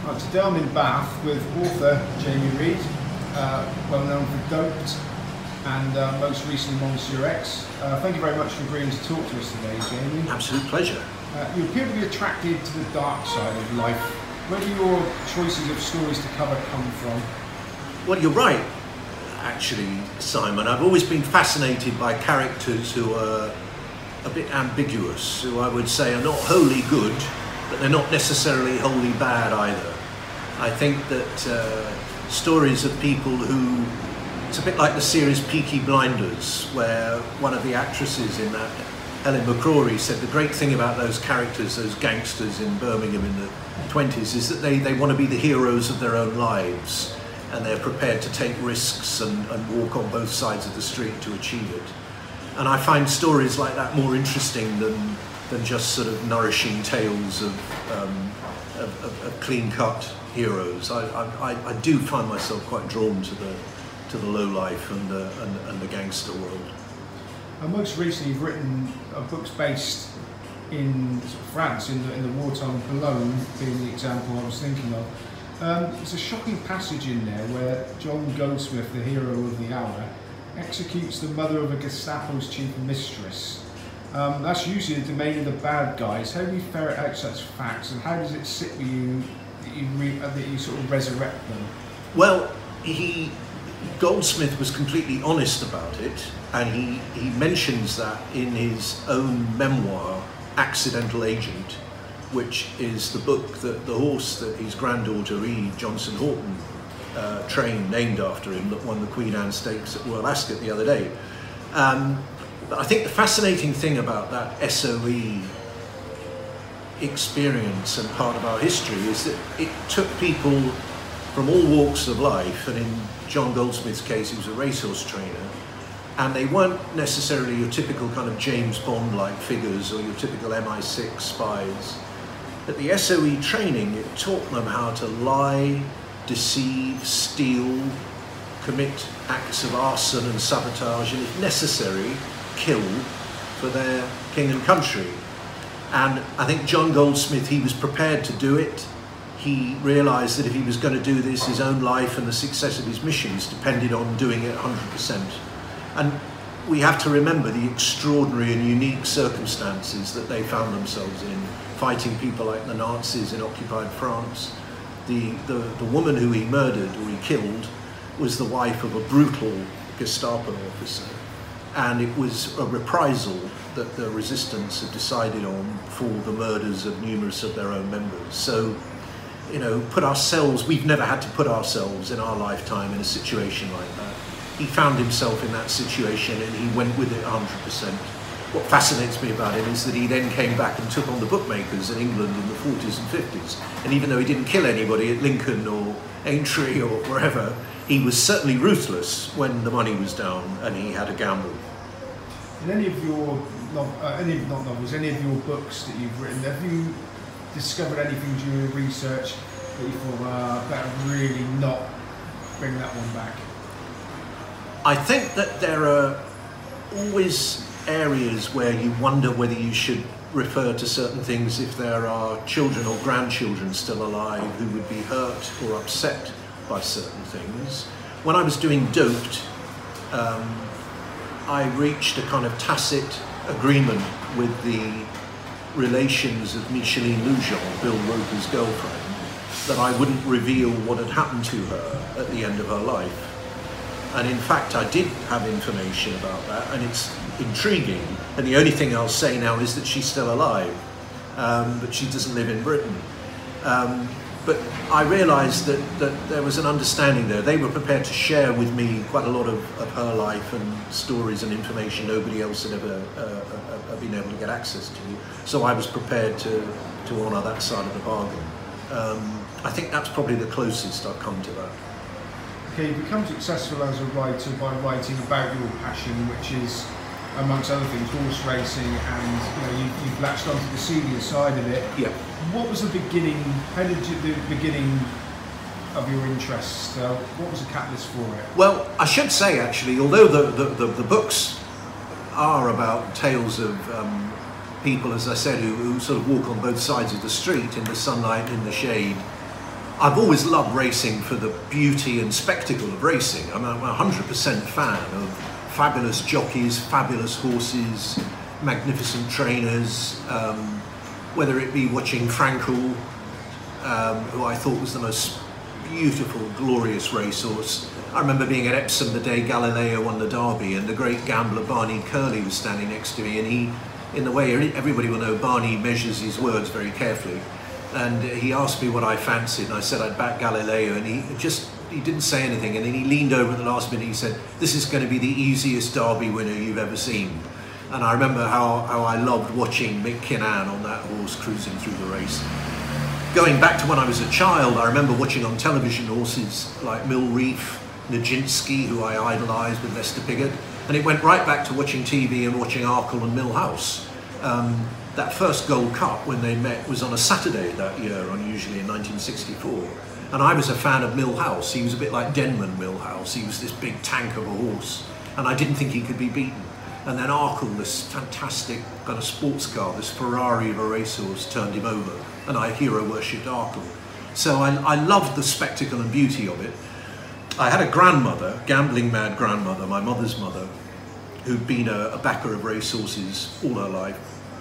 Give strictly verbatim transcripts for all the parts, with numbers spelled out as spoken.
Uh, today I'm in Bath with author Jamie Reid, uh, well known for Doped and uh, most recently Monsieur X. Uh, thank you very much for agreeing to talk to us today, Jamie. Absolute pleasure. Uh, you appear to be attracted to the dark side of life. Where do your choices of stories to cover come from? Well, you're right, actually, Simon. I've always been fascinated by characters who are a bit ambiguous, who I would say are not wholly good, but they're not necessarily wholly bad either. I think that uh, stories of people who, it's a bit like the series Peaky Blinders, where one of the actresses in that, Helen McCrory, said the great thing about those characters, those gangsters in Birmingham in the twenties, is that they, they want to be the heroes of their own lives, and they're prepared to take risks and, and walk on both sides of the street to achieve it. And I find stories like that more interesting than than just sort of nourishing tales of, um, of, of, of clean-cut heroes. I, I, I do find myself quite drawn to the to the low life and the, and, and the gangster world. And most recently you've written uh, books based in France, in the, in the wartime, Boulogne being the example I was thinking of. Um, there's a shocking passage in there where John Goldsmith, the hero of the hour, executes the mother of a Gestapo's chief mistress. Um, that's usually the domain of the bad guys. How do you ferret out such facts, and how does it sit with you that you, re- uh, that you sort of resurrect them? Well, he Goldsmith was completely honest about it, and he, he mentions that in his own memoir, Accidental Agent, which is the book that the horse that his granddaughter E. Johnson Horton uh, trained, named after him, that won the Queen Anne Stakes at Royal Ascot the other day. Um, but I think the fascinating thing about that S O E experience and part of our history is that it took people from all walks of life, and in John Goldsmith's case he was a racehorse trainer, and they weren't necessarily your typical kind of James Bond-like figures or your typical M I six spies. At the S O E training, it taught them how to lie, deceive, steal, commit acts of arson and sabotage, and if necessary, kill for their king and country. And I think John Goldsmith, he was prepared to do it. He realised that if he was going to do this, his own life and the success of his missions depended on doing it one hundred percent. And we have to remember the extraordinary and unique circumstances that they found themselves in, fighting people like the Nazis in occupied France. The, the, the woman who he murdered or he killed was the wife of a brutal Gestapo officer. And it was a reprisal that the resistance had decided on for the murders of numerous of their own members. So, you know, put ourselves, we've never had to put ourselves in our lifetime in a situation like that. He found himself in that situation and he went with it one hundred percent. What fascinates me about him is that he then came back and took on the bookmakers in England in the forties and fifties. And even though he didn't kill anybody at Lincoln or Aintree or wherever, he was certainly ruthless when the money was down and he had a gamble. In any of your, uh, any of, not novels, any of your books that you've written, have you discovered anything during your research that you thought, uh, better really not bring that one back? I think that there are always areas where you wonder whether you should refer to certain things if there are children or grandchildren still alive who would be hurt or upset by certain things. When I was doing Doped, um, I reached a kind of tacit agreement with the relations of Micheline Lujan, Bill Roper's girlfriend, that I wouldn't reveal what had happened to her at the end of her life. And in fact, I did have information about that, and it's intriguing. And the only thing I'll say now is that she's still alive, um, but she doesn't live in Britain. Um, but I realised that, that there was an understanding there. They were prepared to share with me quite a lot of, of her life and stories and information nobody else had ever uh, uh, been able to get access to. So I was prepared to, to honour that side of the bargain. Um, I think that's probably the closest I've come to that. Okay, you become successful as a writer by writing about your passion, which is, amongst other things, horse racing, and you know, you, you've latched onto the senior side of it. Yeah. What was the beginning, how did you, the beginning of your interest, uh, what was the catalyst for it? Well, I should say actually, although the, the, the, the books are about tales of um, people, as I said, who, who sort of walk on both sides of the street in the sunlight, in the shade, I've always loved racing for the beauty and spectacle of racing. I'm a one hundred percent fan of fabulous jockeys, fabulous horses, magnificent trainers, um, whether it be watching Frankel, um, who I thought was the most beautiful, glorious racehorse. I remember being at Epsom the day Galileo won the Derby, and the great gambler Barney Curley was standing next to me, and he, in the way everybody will know, Barney measures his words very carefully, and he asked me what I fancied, and I said I'd back Galileo, and he just, he didn't say anything, and then he leaned over at the last minute, he said, "This is going to be the easiest Derby winner you've ever seen." And I remember how, how I loved watching Mick Kinnan on that horse cruising through the race. Going back to when I was a child, I remember watching on television horses like Mill Reef, Nijinsky, who I idolised with Lester Piggott, and it went right back to watching T V and watching Arkle and Millhouse. Um, that first Gold Cup when they met was on a Saturday that year, unusually in nineteen sixty-four, and I was a fan of Millhouse. He was a bit like Denman Millhouse. He was this big tank of a horse, and I didn't think he could be beaten. And then Arkle, this fantastic kind of sports car, this Ferrari of a racehorse, turned him over, and I hero worshipped Arkle. So I, I loved the spectacle and beauty of it. I had a grandmother, gambling mad grandmother, my mother's mother, who'd been a, a backer of racehorses all her life.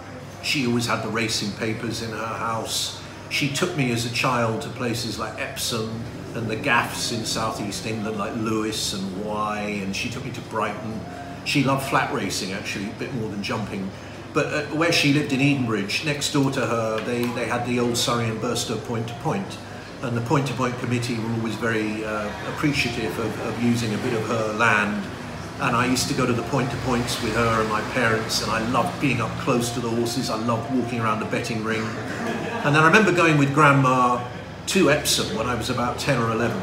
She always had the racing papers in her house. She took me as a child to places like Epsom and the gaffs in southeast England, like Lewis and Wye, and she took me to Brighton. She loved flat racing, actually, a bit more than jumping. But uh, where she lived in Edenbridge, next door to her, they, they had the old Surrey and Burstow point-to-point. And the point-to-point committee were always very uh, appreciative of, of using a bit of her land. And I used to go to the point-to-points with her and my parents, and I loved being up close to the horses. I loved walking around the betting ring. And then I remember going with Grandma to Epsom when I was about ten or eleven.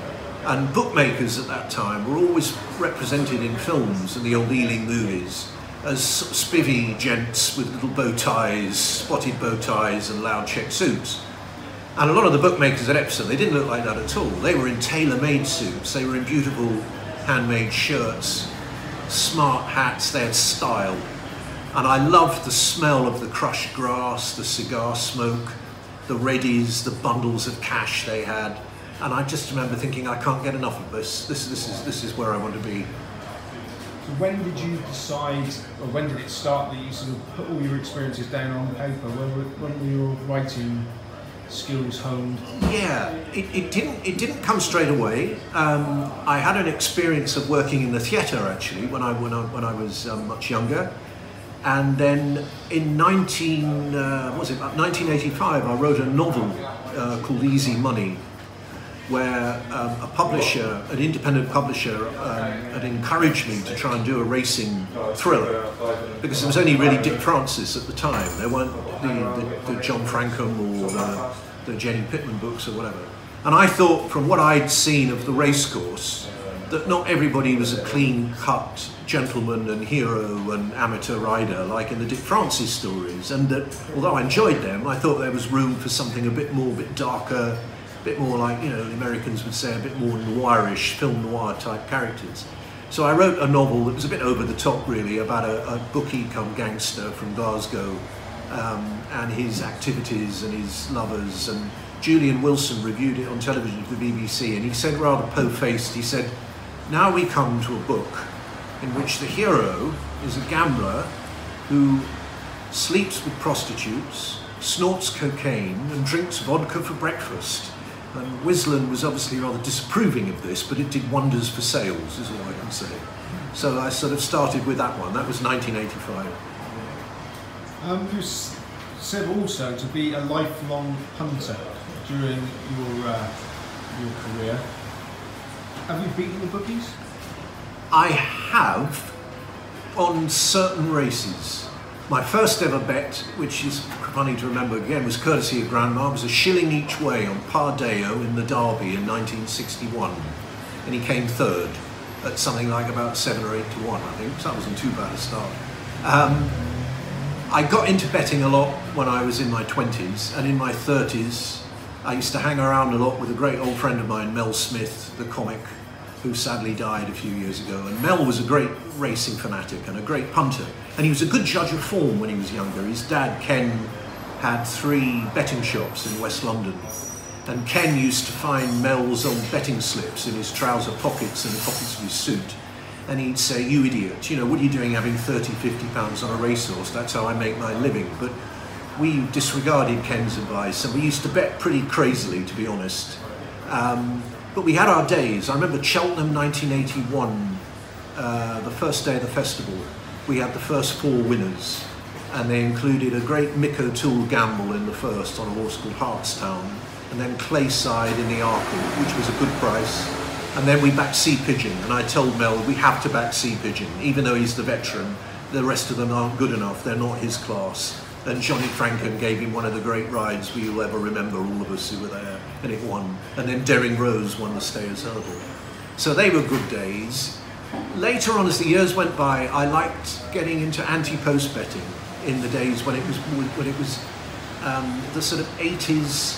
And bookmakers at that time were always represented in films and the old Ealing movies as spivvy gents with little bow ties, spotted bow ties and loud check suits. And a lot of the bookmakers at Epsom, they didn't look like that at all. They were in tailor-made suits, they were in beautiful handmade shirts, smart hats, they had style. And I loved the smell of the crushed grass, the cigar smoke, the readies, the bundles of cash they had. And I just remember thinking, I can't get enough of this. This, this, is, this is where I want to be. So when did you decide, or when did it start that you sort of put all your experiences down on paper? When were, when were your writing skills honed? Yeah, it, it didn't it didn't come straight away. Um, I had an experience of working in the theatre actually when I when I, when I was um, much younger, and then in nineteen uh, what was it about nineteen eighty-five I wrote a novel uh, called Easy Money, where um, a publisher, an independent publisher, um, had encouraged me to try and do a racing thriller, because there was only really Dick Francis at the time. There weren't the, the, the John Frankham or the, the Jenny Pittman books or whatever. And I thought, from what I'd seen of the racecourse, that not everybody was a clean-cut gentleman and hero and amateur rider like in the Dick Francis stories, and that although I enjoyed them, I thought there was room for something a bit more, a bit darker, a bit more like, you know, the Americans would say, a bit more noirish, film noir type characters. So I wrote a novel that was a bit over the top really, about a, a bookie come gangster from Glasgow, um, and his activities and his lovers. And Julian Wilson reviewed it on television for the B B C, and he said, rather po-faced, he said, "Now we come to a book in which the hero is a gambler who sleeps with prostitutes, snorts cocaine and drinks vodka for breakfast." And Wisland was obviously rather disapproving of this, but it did wonders for sales, is all I can say. So I sort of started with that one. That was nineteen eighty-five. Um, you said also to be a lifelong punter during your uh, your career. Have you beaten the bookies? I have, on certain races. My first ever bet, which is funny to remember again, was courtesy of Grandma, was a shilling each way on Pardeo in the Derby in nineteen sixty-one. And he came third at something like about seven or eight to one, I think, so that wasn't too bad a start. Um, I got into betting a lot when I was in my twenties, and in my thirties, I used to hang around a lot with a great old friend of mine, Mel Smith, the comic, who sadly died a few years ago. And Mel was a great racing fanatic and a great punter. And he was a good judge of form when he was younger. His dad, Ken, had three betting shops in West London. And Ken used to find Mel's old betting slips in his trouser pockets and the pockets of his suit. And he'd say, "You idiot, you know, what are you doing having thirty, fifty pounds on a racehorse? That's how I make my living." But we disregarded Ken's advice, and we used to bet pretty crazily, to be honest. Um, but we had our days. I remember Cheltenham nineteen eighty-one, uh, the first day of the festival, we had the first four winners, and they included a great Mick O'Toole gamble in the first on a horse called Hartstown, and then Clayside in the Arkle, which was a good price. And then we backed Sea Pigeon, and I told Mel, we have to back Sea Pigeon, even though he's the veteran. The rest of them aren't good enough, they're not his class. And Johnny Franken gave him one of the great rides we will ever remember, all of us who were there, and it won. And then Daring Rose won the Stayers Hurdle. So they were good days. Later on, as the years went by, I liked getting into anti-post betting in the days when it was when it was um, the sort of eighties.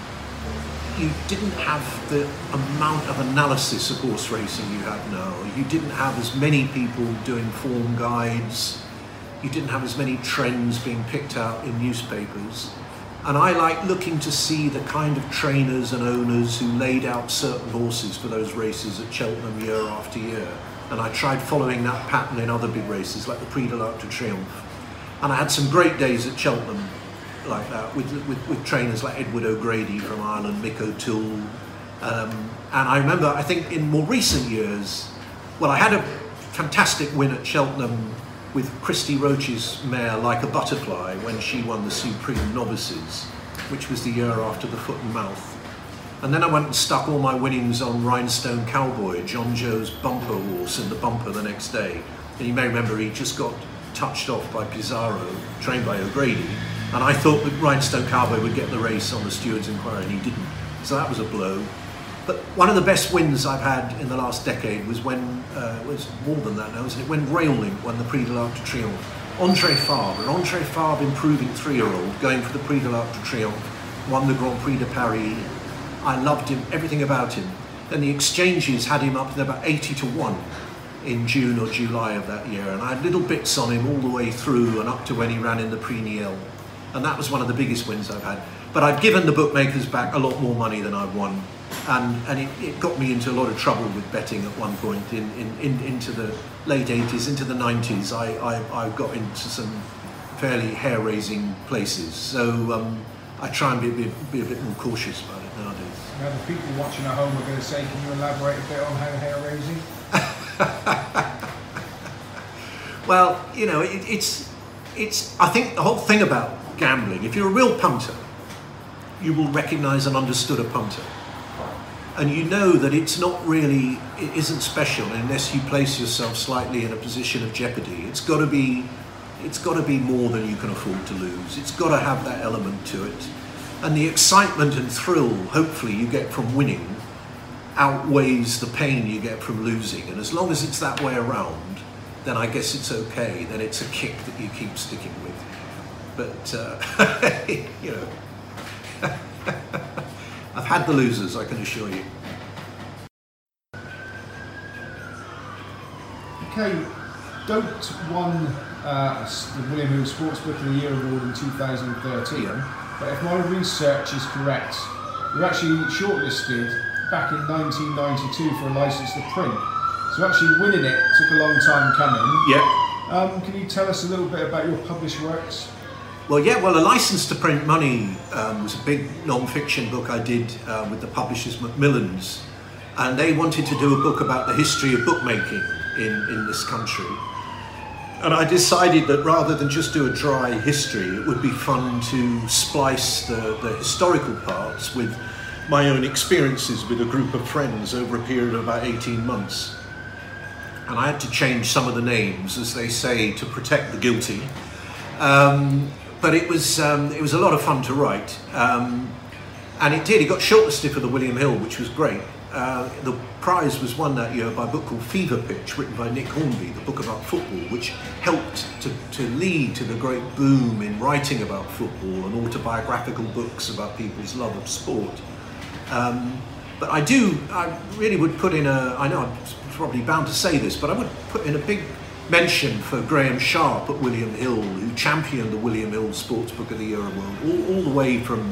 You didn't have the amount of analysis of horse racing you have now. You didn't have as many people doing form guides. You didn't have as many trends being picked out in newspapers. And I like looking to see the kind of trainers and owners who laid out certain horses for those races at Cheltenham year after year. And I tried following that pattern in other big races like the Prix de l'Arc de Triomphe. And I had some great days at Cheltenham like that with, with, with trainers like Edward O'Grady from Ireland, Mick O'Toole. Um, and I remember, I think in more recent years, well, I had a fantastic win at Cheltenham with Christy Roach's mare Like a Butterfly when she won the Supreme Novices, which was the year after the Foot and Mouth. And then I went and stuck all my winnings on Rhinestone Cowboy, John Joe's bumper horse, in the bumper the next day. And you may remember he just got touched off by Pizarro, trained by O'Grady. And I thought that Rhinestone Cowboy would get the race on the Steward's Inquiry, and he didn't. So that was a blow. But one of the best wins I've had in the last decade was when, uh, was more than that now, wasn't it? When Raillink won the Prix de l'Arc de Triomphe. André Fabre, an André Fabre improving three-year-old going for the Prix de l'Arc de Triomphe, won the Grand Prix de Paris. I loved him, everything about him. Then the exchanges had him up to about eighty to one in June or July of that year, and I had little bits on him all the way through and up to when he ran in the Prix Niel. And that was one of the biggest wins I've had. But I've given the bookmakers back a lot more money than I've won. And, and it, it got me into a lot of trouble with betting at one point in, in, in into the late eighties, into the nineties. I, I, I got into some fairly hair-raising places. So um, I try and be, be, be a bit more cautious about it nowadays. Now the people watching at home are going to say, can you elaborate a bit on how hair-raising? Well, you know, it, it's, it's, I think the whole thing about gambling, if you're a real punter, you will recognise and understood a punter. And you know that it's not really, it isn't special unless you place yourself slightly in a position of jeopardy. It's got to be, it's got to be more than you can afford to lose. It's got to have that element to it. And the excitement and thrill, hopefully, you get from winning outweighs the pain you get from losing. And as long as it's that way around, then I guess it's okay. Then it's a kick that you keep sticking with. But, uh, you know, I've had the losers, I can assure you. Okay, Doat won uh, the William Hill Sportsbook of the Year award in two thousand thirteen, yeah. But if my research is correct, you were actually shortlisted back in nineteen ninety-two for a licence to print. So actually winning it took a long time coming. Yeah. Um, can you tell us a little bit about your published works? Well, yeah, well, A License to Print Money um, was a big non-fiction book I did uh, with the publishers Macmillan's, and they wanted to do a book about the history of bookmaking in, in this country. And I decided that rather than just do a dry history, it would be fun to splice the, the historical parts with my own experiences with a group of friends over a period of about eighteen months. And I had to change some of the names, as they say, to protect the guilty. Um, But it was um, it was a lot of fun to write, um, and it did. It got shortlisted for the William Hill, which was great. Uh, the prize was won that year by a book called Fever Pitch, written by Nick Hornby, the book about football, which helped to, to lead to the great boom in writing about football and autobiographical books about people's love of sport. Um, but I do, I really would put in a, I know I'm probably bound to say this, but I would put in a big mention for Graham Sharp at William Hill, who championed the William Hill Sportsbook of the Year award all, all the way from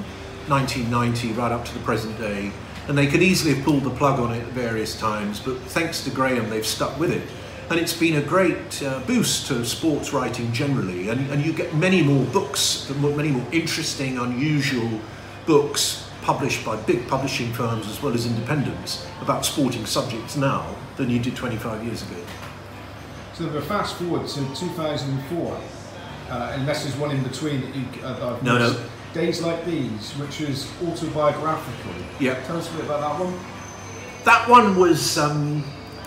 nineteen ninety right up to the present day. And they could easily have pulled the plug on it at various times, but thanks to Graham, they've stuck with it. And it's been a great uh, boost to sports writing generally. And, and you get many more books, many more interesting, unusual books published by big publishing firms as well as independents about sporting subjects now than you did twenty-five years ago. So if we fast forward to two thousand four, uh, unless there's one in between that you uh, I've no, missed, no. Days Like These, which was autobiographical. Yeah. Tell us a bit about that one. That one was, um,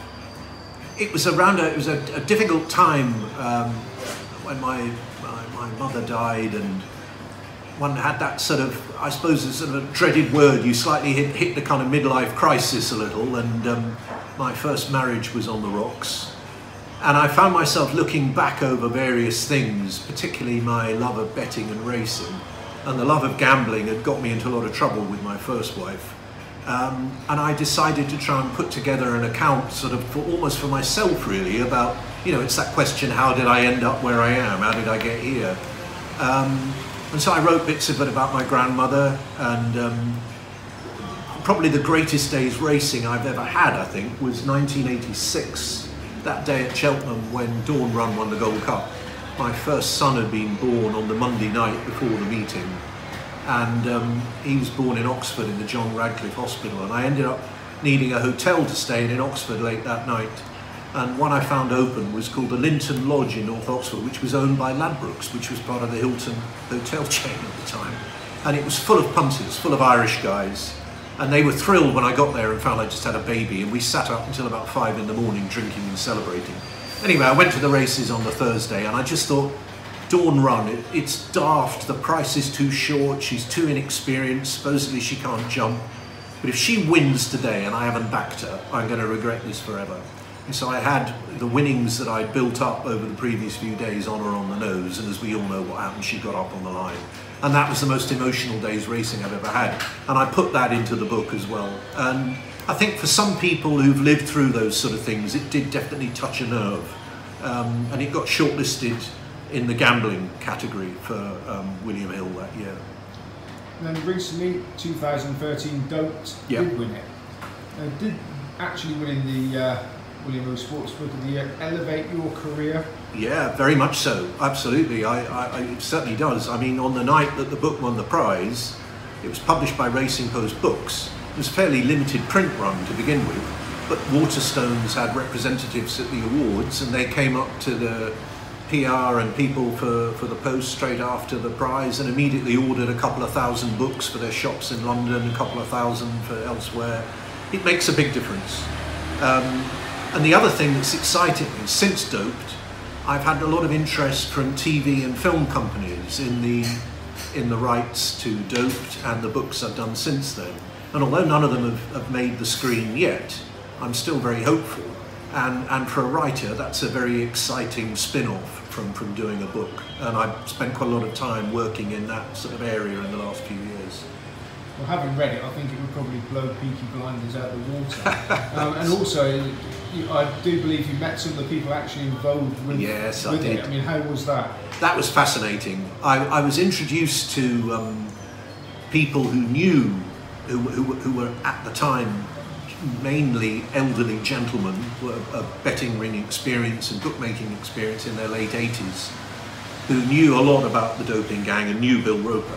it was around, a, it was a, a difficult time um, when my, my, my mother died, and one had that sort of, I suppose it's sort of a dreaded word, you slightly hit, hit the kind of midlife crisis a little, and um, my first marriage was on the rocks. And I found myself looking back over various things, particularly my love of betting and racing. And the love of gambling had got me into a lot of trouble with my first wife. Um, and I decided to try and put together an account sort of for, almost for myself really about, you know, it's that question, how did I end up where I am? How did I get here? Um, and so I wrote bits of it about my grandmother, and um, probably the greatest day's racing I've ever had, I think, was nineteen eighty-six, that day at Cheltenham when Dawn Run won the Gold Cup. My first son had been born on the Monday night before the meeting, and um, he was born in Oxford in the John Radcliffe Hospital, and I ended up needing a hotel to stay in in Oxford late that night, and one I found open was called the Linton Lodge in North Oxford, which was owned by Ladbrokes, which was part of the Hilton hotel chain at the time, and it was full of punters, full of Irish guys, and they were thrilled when I got there and found I just had a baby, and we sat up until about five in the morning drinking and celebrating. Anyway, I went to the races on the Thursday, and I just thought, Dawn Run, it, it's daft, the price is too short, she's too inexperienced, supposedly she can't jump. But if she wins today and I haven't backed her, I'm going to regret this forever. And so I had the winnings that I'd built up over the previous few days on her on the nose, and as we all know what happened, she got up on the line. And that was the most emotional day's racing I've ever had. And I put that into the book as well. And I think for some people who've lived through those sort of things, it did definitely touch a nerve. Um, and it got shortlisted in the gambling category for um, William Hill that year. And then recently, two thousand thirteen, Don't Yep. did win it. Uh, did actually winning the uh, William Hill Sports Book of the Year elevate your career? Yeah, very much so. Absolutely. I, I, I, it certainly does. I mean, on the night that the book won the prize, it was published by Racing Post Books. It was a fairly limited print run to begin with, but Waterstones had representatives at the awards, and they came up to the P R and people for, for the Post straight after the prize and immediately ordered a couple of thousand books for their shops in London, a couple of thousand for elsewhere. It makes a big difference. Um, and the other thing that's exciting is, since Doped, I've had a lot of interest from T V and film companies in the in the rights to Doped and the books I've done since then. And although none of them have, have made the screen yet, I'm still very hopeful. And, and for a writer, that's a very exciting spin-off from, from doing a book. And I've spent quite a lot of time working in that sort of area in the last few years. Well, having read it, I think it would probably blow Peaky Blinders out of the water. um, and also, you, I do believe you met some of the people actually involved with, yes, with I did. it. I mean, how was that? That was fascinating. I, I was introduced to um, people who knew, who, who, who were at the time mainly elderly gentlemen of betting ring experience and bookmaking experience in their late eighties, who knew a lot about the doping gang and knew Bill Roper.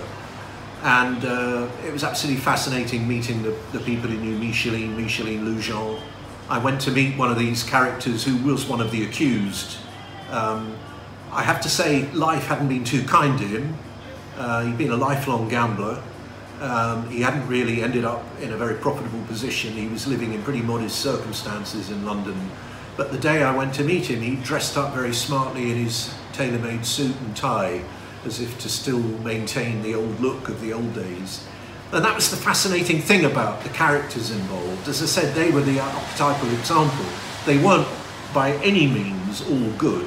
And uh, it was absolutely fascinating meeting the, the people who knew Micheline, Micheline Lujan. I went to meet one of these characters who was one of the accused. Um, I have to say, life hadn't been too kind to him. Uh, he'd been a lifelong gambler. Um, he hadn't really ended up in a very profitable position. He was living in pretty modest circumstances in London. But the day I went to meet him, he dressed up very smartly in his tailor-made suit and tie, as if to still maintain the old look of the old days. And that was the fascinating thing about the characters involved. As I said, they were the archetypal example. They weren't by any means all good,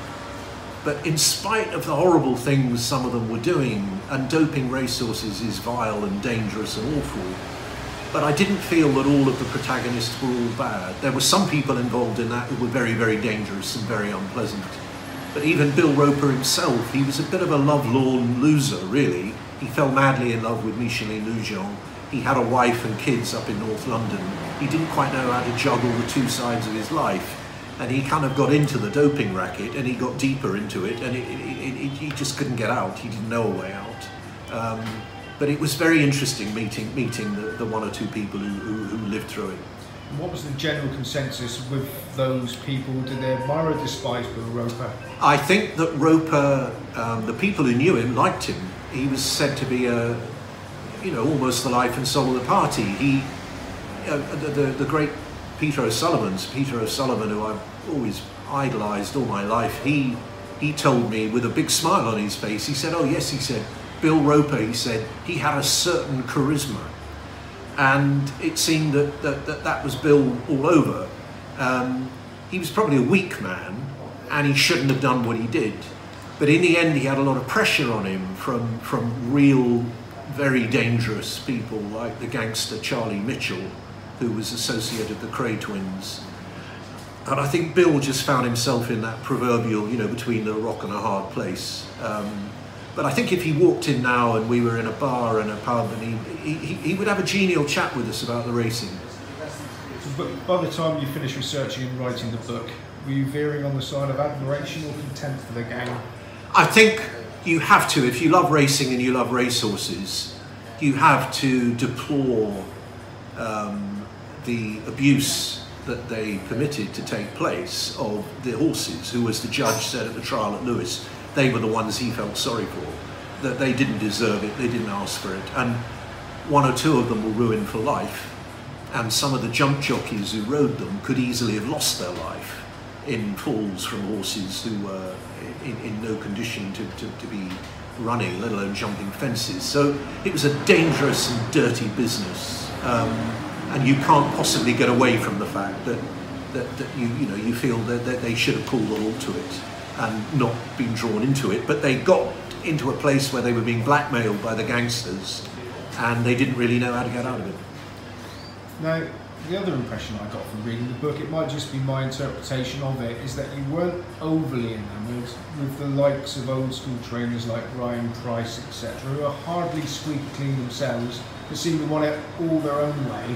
but in spite of the horrible things some of them were doing, and doping racehorses is vile and dangerous and awful, but I didn't feel that all of the protagonists were all bad. There were some people involved in that who were very, very dangerous and very unpleasant. But even Bill Roper himself, he was a bit of a lovelorn loser, really. He fell madly in love with Micheline Nugent. He had a wife and kids up in North London. He didn't quite know how to juggle the two sides of his life. And he kind of got into the doping racket, and he got deeper into it, and it, it, it, it, he just couldn't get out. He didn't know a way out. Um, but it was very interesting meeting meeting the, the one or two people who, who, who lived through it. What was the general consensus with those people? Did they admire or despise Bill Roper? I think that Roper, um, the people who knew him, liked him. He was said to be a, you know, almost the life and soul of the party. He, uh, the, the, the great Peter O'Sullivan, Peter O'Sullivan, who I've always idolised all my life, he he told me with a big smile on his face, he said, oh yes, he said, Bill Roper, he said, he had a certain charisma. And it seemed that that, that, that was Bill all over. Um, he was probably a weak man, and he shouldn't have done what he did. But in the end, he had a lot of pressure on him from, from real, very dangerous people like the gangster Charlie Mitchell, who was associated with the Kray twins. And I think Bill just found himself in that proverbial, you know, between a rock and a hard place. Um, but I think if he walked in now and we were in a bar and a pub, and he, he, he would have a genial chat with us about the racing. But by the time you finished researching and writing the book, were you veering on the side of admiration or contempt for the game? I think you have to, if you love racing and you love racehorses, you have to deplore um, the abuse that they permitted to take place of the horses, who, as the judge said at the trial at Lewes, they were the ones he felt sorry for, that they didn't deserve it, they didn't ask for it. And one or two of them were ruined for life, and some of the jump jockeys who rode them could easily have lost their life in falls from horses who were in, in no condition to, to, to be running, let alone jumping fences. So it was a dangerous and dirty business. Um, And you can't possibly get away from the fact that that, that you you know you feel that, that they should have pulled the law to it and not been drawn into it. But they got into a place where they were being blackmailed by the gangsters, and they didn't really know how to get out of it. Now, the other impression I got from reading the book, it might just be my interpretation of it, is that you weren't overly enamoured with the likes of old school trainers like Ryan Price, et cetera, who are hardly squeaky clean themselves, but seem to want it all their own way.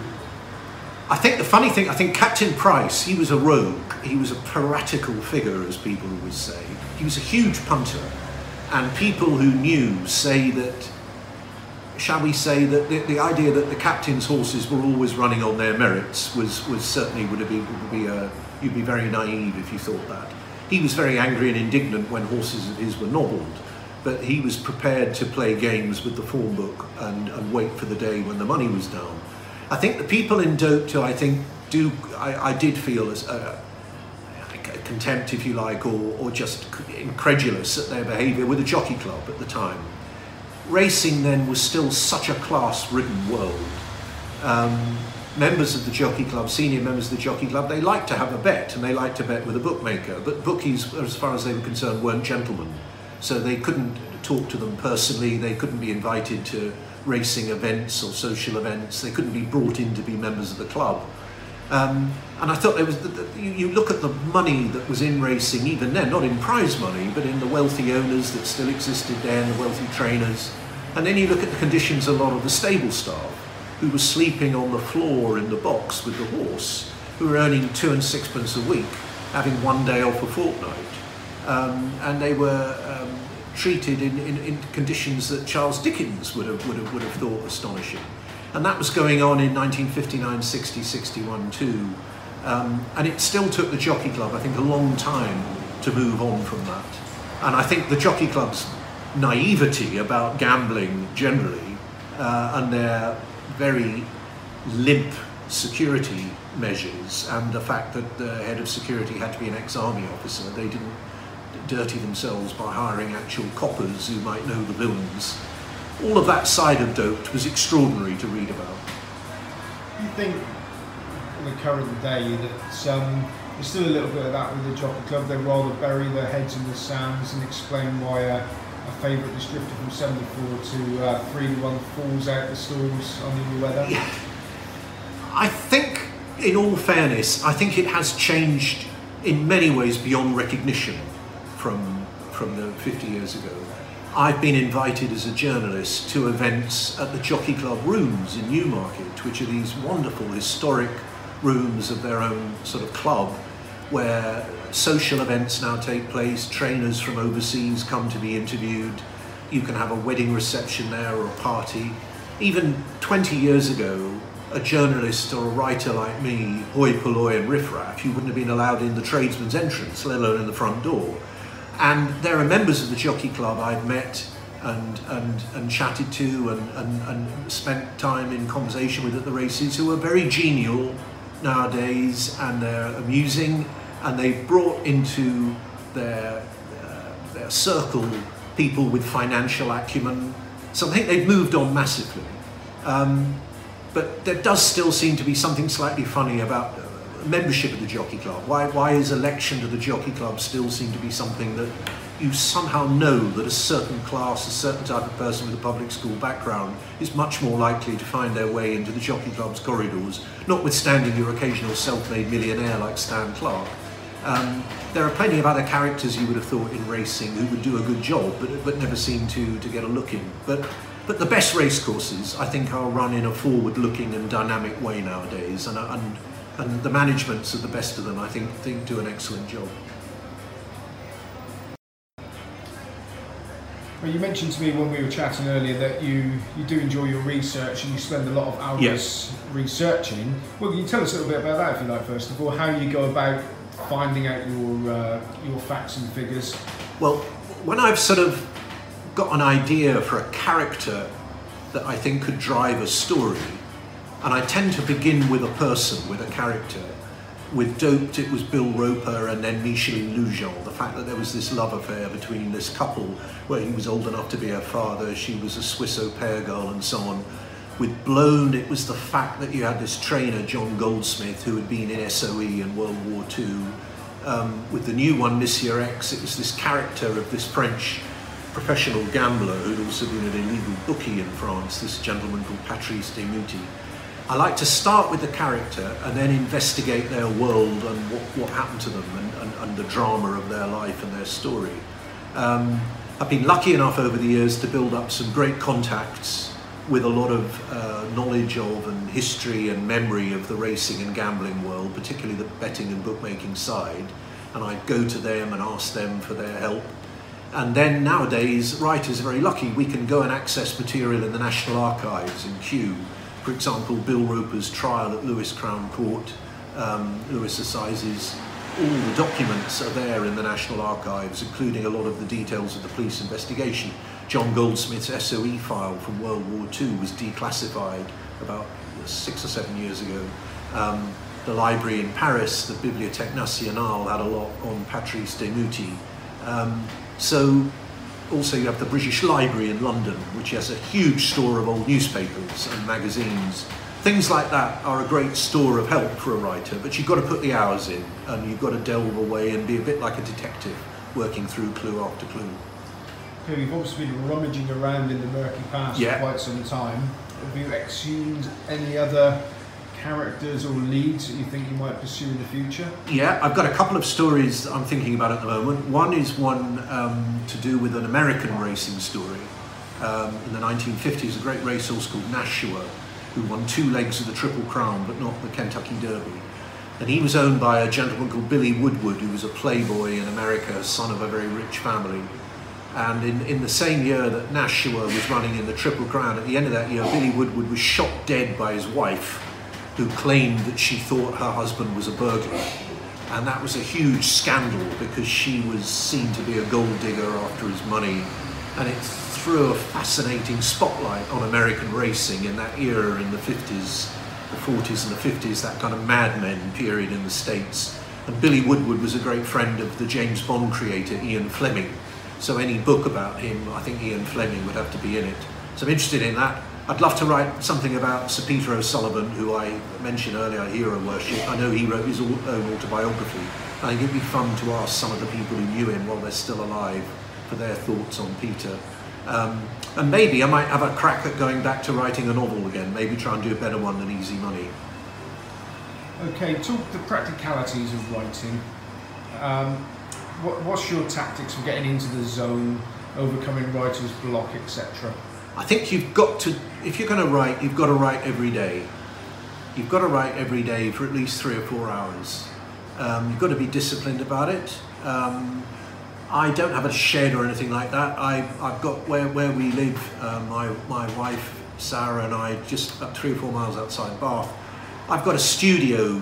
I think the funny thing, I think Captain Price, he was a rogue. He was a piratical figure, as people would say. He was a huge punter, and people who knew say that, shall we say, that the, the idea that the captain's horses were always running on their merits was, was certainly would be, would be a, you'd be very naive if you thought that. He was very angry and indignant when horses of his were nobbled, but he was prepared to play games with the form book and, and wait for the day when the money was down. I think the people in Doped, I think, do, I, I did feel as a, a contempt, if you like, or, or just incredulous at their behaviour with the Jockey Club at the time. Racing then was still such a class-ridden world. Um, members of the Jockey Club, senior members of the Jockey Club, they liked to have a bet, and they liked to bet with a bookmaker, but bookies, as far as they were concerned, weren't gentlemen. So they couldn't talk to them personally, they couldn't be invited to racing events or social events, they couldn't be brought in to be members of the club. Um, and I thought there was, the, the, you, you look at the money that was in racing even then, not in prize money, but in the wealthy owners that still existed there, and the wealthy trainers. And then you look at the conditions of a lot of the stable staff, who were sleeping on the floor in the box with the horse, who were earning two and sixpence a week, having one day off a fortnight. Um, and they were um, treated in, in, in conditions that Charles Dickens would have, would have, would have thought astonishing. And that was going on in nineteen fifty-nine, sixty, sixty-one too. Um, and it still took the Jockey Club, I think, a long time to move on from that. And I think the Jockey Club's naivety about gambling generally, uh, and their very limp security measures, and the fact that the head of security had to be an ex-army officer, they didn't dirty themselves by hiring actual coppers who might know the villains. All of that side of Doped was extraordinary to read about. You think, in the current day, that um, there's still a little bit of that with the Jockey Club? They rather bury their heads in the sands and explain why a, a favourite was drifted from seventy-four to uh, three to one falls out the stalls under the weather? Yeah. I think, in all fairness, I think it has changed in many ways beyond recognition from from the fifty years ago. I've been invited as a journalist to events at the Jockey Club Rooms in Newmarket, which are these wonderful historic rooms of their own sort of club, where social events now take place. Trainers from overseas come to be interviewed. You can have a wedding reception there or a party. Even twenty years ago, a journalist or a writer like me, hoi polloi and riffraff, you wouldn't have been allowed in the tradesman's entrance, let alone in the front door. And there are members of the Jockey Club I've met and and, and chatted to and, and, and spent time in conversation with at the races who are very genial nowadays, and they're amusing, and they've brought into their, uh, their circle people with financial acumen. So I think they've moved on massively. Um, but there does still seem to be something slightly funny about membership of the Jockey Club. Why, why is election to the Jockey Club still seem to be something that you somehow know that a certain class, a certain type of person with a public school background is much more likely to find their way into the Jockey Club's corridors, notwithstanding your occasional self-made millionaire like Stan Clark. Um, there are plenty of other characters you would have thought in racing who would do a good job, but, but never seem to, to get a look in. But, but the best racecourses, I think, are run in a forward-looking and dynamic way nowadays, and, and And the managements of the best of them, I think, think do an excellent job. Well, you mentioned to me when we were chatting earlier that you, you do enjoy your research and you spend a lot of hours Yes. researching. Well, can you tell us a little bit about that, if you like, first of all, how you go about finding out your, uh, your facts and figures? Well, when I've sort of got an idea for a character that I think could drive a story, and I tend to begin with a person, with a character. With Doped, it was Bill Roper and then Micheline Lujan. The fact that there was this love affair between this couple, where he was old enough to be her father, she was a Swiss au pair girl, and so on. With Blown, it was the fact that you had this trainer, John Goldsmith, who had been in S O E in World War Two. Um, with the new one, Monsieur X, it was this character of this French professional gambler who'd also been an illegal bookie in France, this gentleman called Patrice Desmouty. I like to start with the character and then investigate their world and what, what happened to them, and, and, and the drama of their life and their story. Um, I've been lucky enough over the years to build up some great contacts with a lot of uh, knowledge of and history and memory of the racing and gambling world, particularly the betting and bookmaking side. And I go to them and ask them for their help. And then nowadays, writers are very lucky. We can go and access material in the National Archives in Kew. For example, Bill Roper's trial at Lewes Crown Court, um, Lewes Assizes, all the documents are there in the National Archives, including a lot of the details of the police investigation. John Goldsmith's S O E file from World War Two was declassified about six or seven years ago. Um, the library in Paris, the Bibliothèque Nationale, had a lot on Patrice Desmouty. Um, so, Also, you have the British Library in London, which has a huge store of old newspapers and magazines. Things like that are a great store of help for a writer, but you've got to put the hours in, and you've got to delve away and be a bit like a detective, working through clue after clue. Okay, you've obviously been rummaging around in the murky past Yeah. for quite some time. Have you exhumed any other characters or leads that you think you might pursue in the future? Yeah, I've got a couple of stories that I'm thinking about at the moment. One is one um, to do with an American racing story. Um, in the nineteen fifties, a great racehorse called Nashua, who won two legs of the Triple Crown, but not the Kentucky Derby. And he was owned by a gentleman called Billy Woodward, who was a playboy in America, son of a very rich family. And in, in the same year that Nashua was running in the Triple Crown, at the end of that year, Billy Woodward was shot dead by his wife, who claimed that she thought her husband was a burglar. And that was a huge scandal because she was seen to be a gold digger after his money. And it threw a fascinating spotlight on American racing in that era in the fifties, the forties and the fifties, that kind of Mad Men period in the States. And Billy Woodward was a great friend of the James Bond creator, Ian Fleming. So any book about him, I think Ian Fleming would have to be in it. So I'm interested in that. I'd love to write something about Sir Peter O'Sullivan, who I mentioned earlier, Hero Worship. I know he wrote his own autobiography. I think it'd be fun to ask some of the people who knew him while they're still alive for their thoughts on Peter. Um, and maybe I might have a crack at going back to writing a novel again, maybe try and do a better one than Easy Money. Okay, talk the practicalities of writing. Um, what, what's your tactics for getting into the zone? overcoming writer's block, et cetera? I think you've got to, if you're going to write, you've got to write every day. You've got to write every day for at least three or four hours. Um, you've got to be disciplined about it. Um, I don't have a shed or anything like that. I, I've got where, where we live, uh, my, my wife Sarah and I, just about three or four miles outside Bath. I've got a studio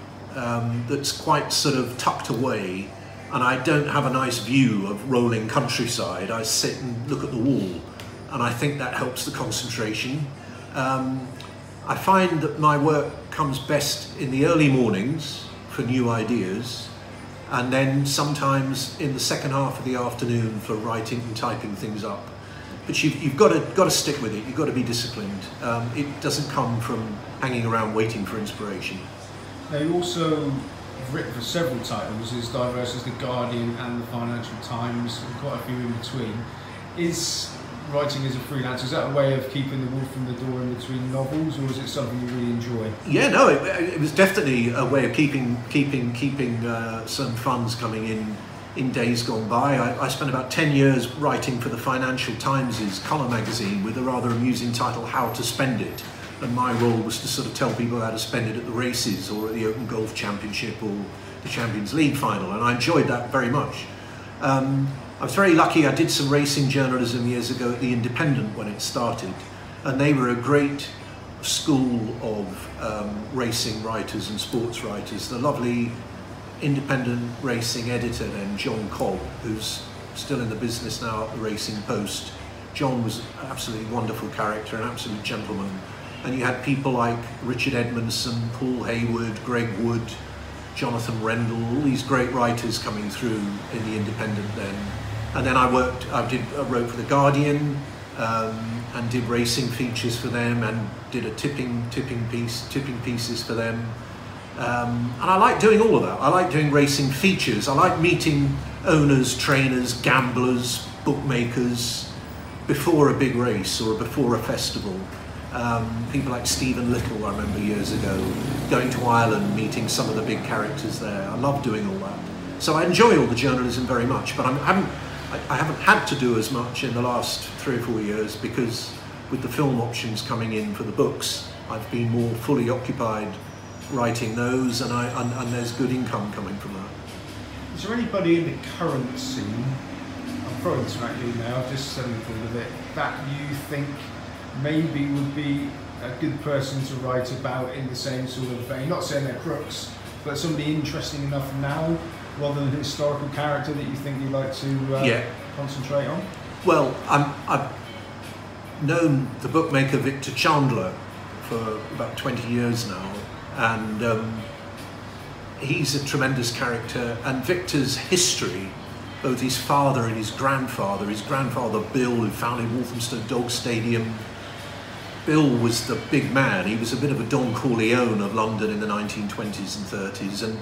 um, that's quite sort of tucked away, and I don't have a nice view of rolling countryside. I sit and look at the wall, and I think that helps the concentration. Um, I find that my work comes best in the early mornings for new ideas, and then sometimes in the second half of the afternoon for writing and typing things up. But you've, you've got to got to stick with it. You've got to be disciplined. Um, it doesn't come from hanging around waiting for inspiration. Now, you also have written for several titles, as diverse as The Guardian and The Financial Times, and quite a few in between. Is writing as a freelancer, is that a way of keeping the wolf from the door in between novels, or is it something you really enjoy? Yeah, no, it, it was definitely a way of keeping keeping keeping uh, some funds coming in in days gone by. I, I spent about ten years writing for the Financial Times' colour magazine with a rather amusing title, How to Spend It. And my role was to sort of tell people how to spend it at the races or at the Open Golf Championship or the Champions League final. And I enjoyed that very much. Um, I was very lucky. I did some racing journalism years ago at The Independent when it started. And they were a great school of um, racing writers and sports writers. The lovely independent racing editor then, John Cobb, who's still in the business now at the Racing Post. John was an absolutely wonderful character, an absolute gentleman. And you had people like Richard Edmondson, Paul Hayward, Greg Wood, Jonathan Rendell, all these great writers coming through in the Independent then. And then I worked, I did, I wrote for The Guardian, um, and did racing features for them, and did a tipping, tipping piece, tipping pieces for them. Um, and I like doing all of that. I like doing racing features. I like meeting owners, trainers, gamblers, bookmakers before a big race or before a festival. Um, people like Stephen Little, I remember years ago, going to Ireland, meeting some of the big characters there. I love doing all that. So I enjoy all the journalism very much, but I'm, I haven't, I, I haven't had to do as much in the last three or four years because with the film options coming in for the books, I've been more fully occupied writing those, and, I, and, and there's good income coming from that. Is there anybody in the current scene, I'm throwing this at you now, I've just suddenly thought of it, that you think maybe would be a good person to write about in the same sort of vein? Not saying they're crooks, but somebody interesting enough now, rather than a historical character that you think you'd like to uh, yeah. concentrate on? Well, I'm, I've known the bookmaker Victor Chandler for about twenty years now, and um, he's a tremendous character. And Victor's history, both his father and his grandfather, his grandfather Bill, who founded Walthamstow Dog Stadium. Bill was the big man. He was a bit of a Don Corleone of London in the nineteen twenties and thirties, and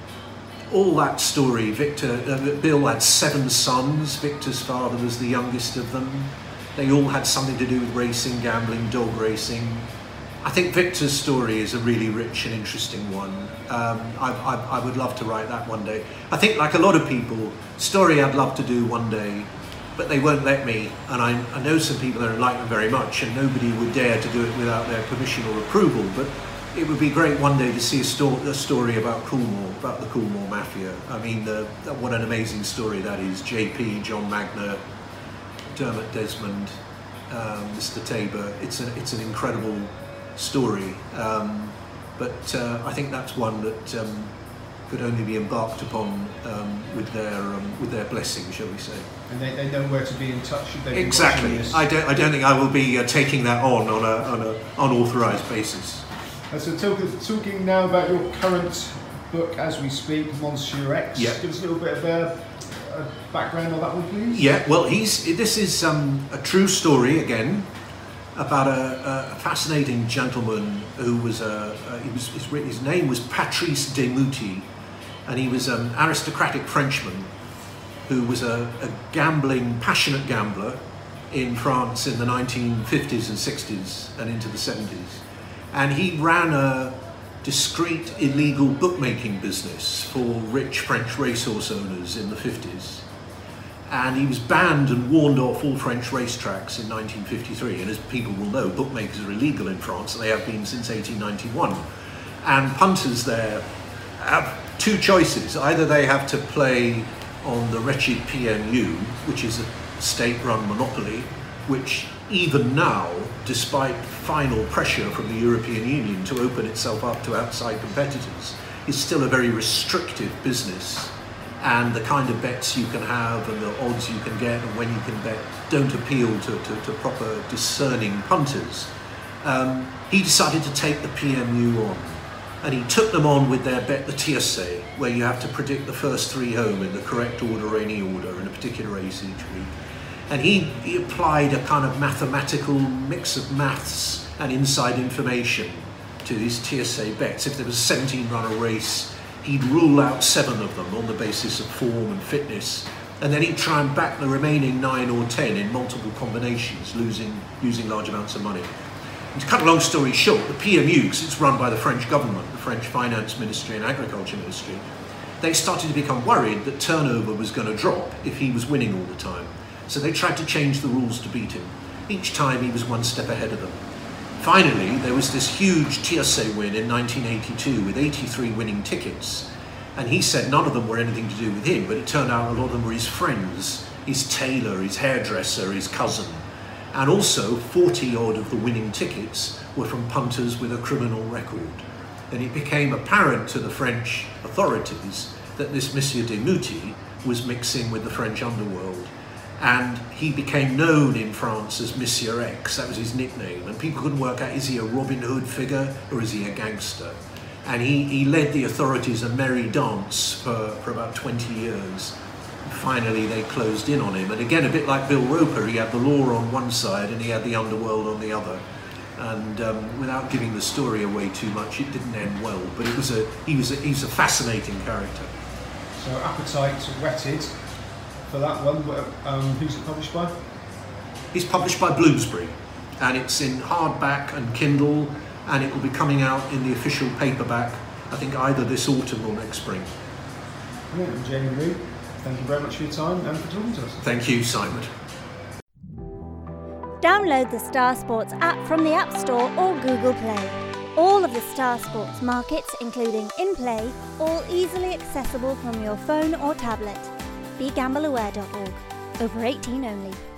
all that story. Victor, uh, Bill had seven sons. Victor's father was the youngest of them. They all had something to do with racing, gambling, dog racing. I think Victor's story is a really rich and interesting one. Um, I, I, I would love to write that one day. I think, like a lot of people, story I'd love to do one day, but they won't let me. And I, I know some people that like them very much, and nobody would dare to do it without their permission or approval. But it would be great one day to see a, sto a story about Coolmore, about the Coolmore Mafia. I mean, the, what an amazing story that is. J P, John Magner, Dermot Desmond, um, Mister Tabor. It's, a, it's an incredible story, um, but uh, I think that's one that um, could only be embarked upon um, with their um, with their blessing, shall we say? And they, they know where to be in touch. Should they exactly. Be this? I don't. I don't think I will be uh, taking that on on a on a unauthorised basis. And so, talk, talking now about your current book as we speak, Monsieur X. Yeah. Give us a little bit of a, a background on that one, please. Yeah. Well, he's. This is um, a true story again, about a, a fascinating gentleman who was a, a he was his, his name was Patrice Desmouty, and he was an aristocratic Frenchman who was a, a gambling, passionate gambler in France in the nineteen fifties and sixties and into the seventies, and he ran a discreet illegal bookmaking business for rich French racehorse owners in the fifties. and he was banned and warned off all French racetracks in nineteen fifty-three. And as people will know, bookmakers are illegal in France, and they have been since eighteen ninety-one. And punters there have two choices. Either they have to play on the wretched P M U, which is a state-run monopoly, which even now, despite final pressure from the European Union to open itself up to outside competitors, is still a very restrictive business. And the kind of bets you can have and the odds you can get and when you can bet don't appeal to, to, to proper discerning punters. Um, he decided to take the P M U on, and he took them on with their bet the tiercé, where you have to predict the first three home in the correct order or any order in a particular race each week. And he, he applied a kind of mathematical mix of maths and inside information to these tiercé bets. If there was a seventeen runner race, he'd rule out seven of them on the basis of form and fitness, and then he'd try and back the remaining nine or ten in multiple combinations, losing, losing large amounts of money. And to cut a long story short, the P M U, because it's run by the French government, the French Finance Ministry and Agriculture Ministry, they started to become worried that turnover was going to drop if he was winning all the time. So they tried to change the rules to beat him. Each time he was one step ahead of them. Finally, there was this huge tiercé win in nineteen eighty-two with eighty-three winning tickets. And he said none of them were anything to do with him, but it turned out a lot of them were his friends, his tailor, his hairdresser, his cousin. And also forty odd of the winning tickets were from punters with a criminal record. And it became apparent to the French authorities that this Monsieur Desmoutis was mixing with the French underworld. And he became known in France as Monsieur X, that was his nickname, and people couldn't work out, is he a Robin Hood figure or is he a gangster? And he, he led the authorities a merry dance for, for about twenty years. Finally they closed in on him, and again, a bit like Bill Roper, he had the law on one side and he had the underworld on the other. And um, without giving the story away too much, it didn't end well, but it was a, he, was a, he was a fascinating character. So appetite whetted for that one. Um, who's it published by? It's published by Bloomsbury, and it's in hardback and Kindle, and it will be coming out in the official paperback, I think either this autumn or next spring. Brilliant. And Jamie Reid, thank you very much for your time and for talking to us. Thank you, Simon. Download the Star Sports app from the App Store or Google Play. All of the Star Sports markets, including in-play, all easily accessible from your phone or tablet. Be gamble aware dot org. Over eighteen only.